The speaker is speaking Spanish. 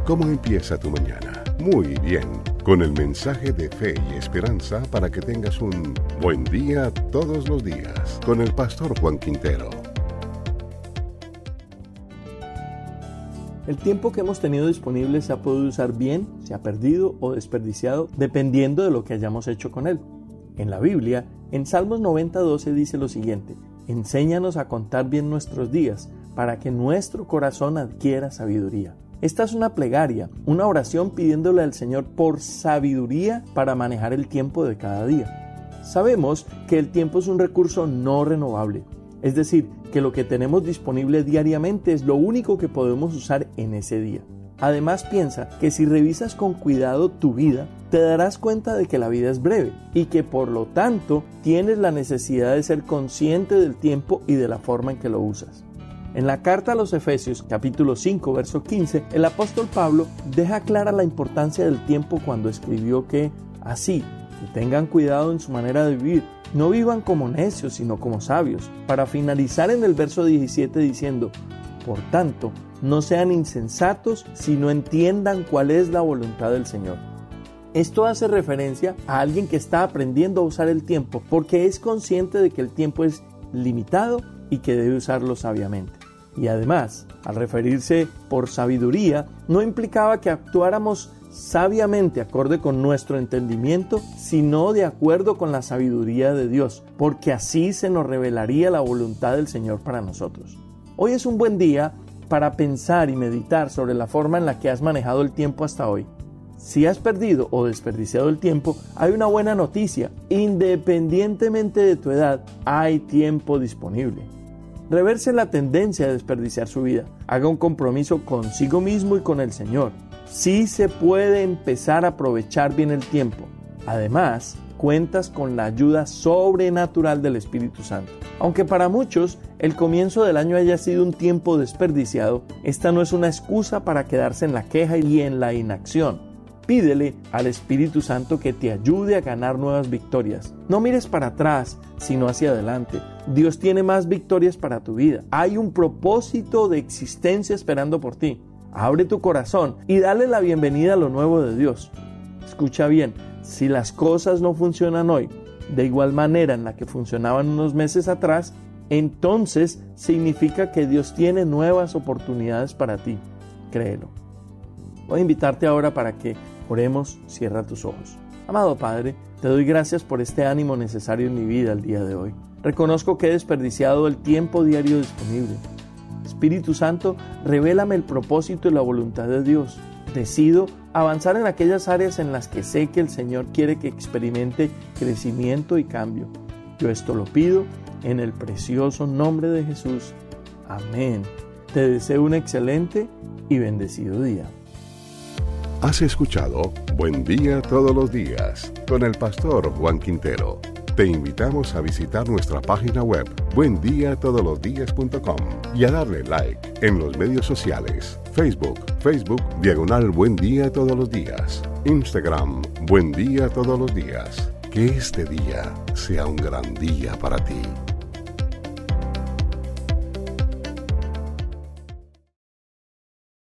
¿Cómo empieza tu mañana? Muy bien, con el mensaje de fe y esperanza para que tengas un buen día todos los días, con el pastor Juan Quintero. El tiempo que hemos tenido disponible se ha podido usar bien, se ha perdido o desperdiciado, dependiendo de lo que hayamos hecho con él. En la Biblia, en Salmos 90:12 dice lo siguiente: enséñanos a contar bien nuestros días, para que nuestro corazón adquiera sabiduría. Esta es una plegaria, una oración pidiéndole al Señor por sabiduría para manejar el tiempo de cada día. Sabemos que el tiempo es un recurso no renovable, es decir, que lo que tenemos disponible diariamente es lo único que podemos usar en ese día. Además, piensa que si revisas con cuidado tu vida, te darás cuenta de que la vida es breve y que por lo tanto tienes la necesidad de ser consciente del tiempo y de la forma en que lo usas. En la carta a los Efesios, capítulo 5, verso 15, el apóstol Pablo deja clara la importancia del tiempo cuando escribió que, así, que tengan cuidado en su manera de vivir, no vivan como necios, sino como sabios, para finalizar en el verso 17 diciendo: por tanto, no sean insensatos, sino entiendan cuál es la voluntad del Señor. Esto hace referencia a alguien que está aprendiendo a usar el tiempo, porque es consciente de que el tiempo es limitado y que debe usarlo sabiamente. Y además, al referirse por sabiduría, no implicaba que actuáramos sabiamente acorde con nuestro entendimiento, sino de acuerdo con la sabiduría de Dios, porque así se nos revelaría la voluntad del Señor para nosotros. Hoy es un buen día para pensar y meditar sobre la forma en la que has manejado el tiempo hasta hoy. Si has perdido o desperdiciado el tiempo, hay una buena noticia: independientemente de tu edad, hay tiempo disponible. Reverse la tendencia de desperdiciar su vida. Haga un compromiso consigo mismo y con el Señor. Sí se puede empezar a aprovechar bien el tiempo. Además, cuentas con la ayuda sobrenatural del Espíritu Santo. Aunque para muchos el comienzo del año haya sido un tiempo desperdiciado, esta no es una excusa para quedarse en la queja y en la inacción. Pídele al Espíritu Santo que te ayude a ganar nuevas victorias. No mires para atrás, sino hacia adelante. Dios tiene más victorias para tu vida. Hay un propósito de existencia esperando por ti. Abre tu corazón y dale la bienvenida a lo nuevo de Dios. Escucha bien, si las cosas no funcionan hoy de igual manera en la que funcionaban unos meses atrás, entonces significa que Dios tiene nuevas oportunidades para ti. Créelo. Voy a invitarte ahora para que oremos. Cierra tus ojos. Amado Padre, te doy gracias por este ánimo necesario en mi vida el día de hoy. Reconozco que he desperdiciado el tiempo diario disponible. Espíritu Santo, revélame el propósito y la voluntad de Dios. Decido avanzar en aquellas áreas en las que sé que el Señor quiere que experimente crecimiento y cambio. Yo esto lo pido en el precioso nombre de Jesús. Amén. Te deseo un excelente y bendecido día. Has escuchado Buen Día Todos los Días con el pastor Juan Quintero. Te invitamos a visitar nuestra página web buendiatodolosdias.com y a darle like en los medios sociales: Facebook, /Buen Día Todos los Días, Instagram, Buen Día Todos los Días. Que este día sea un gran día para ti.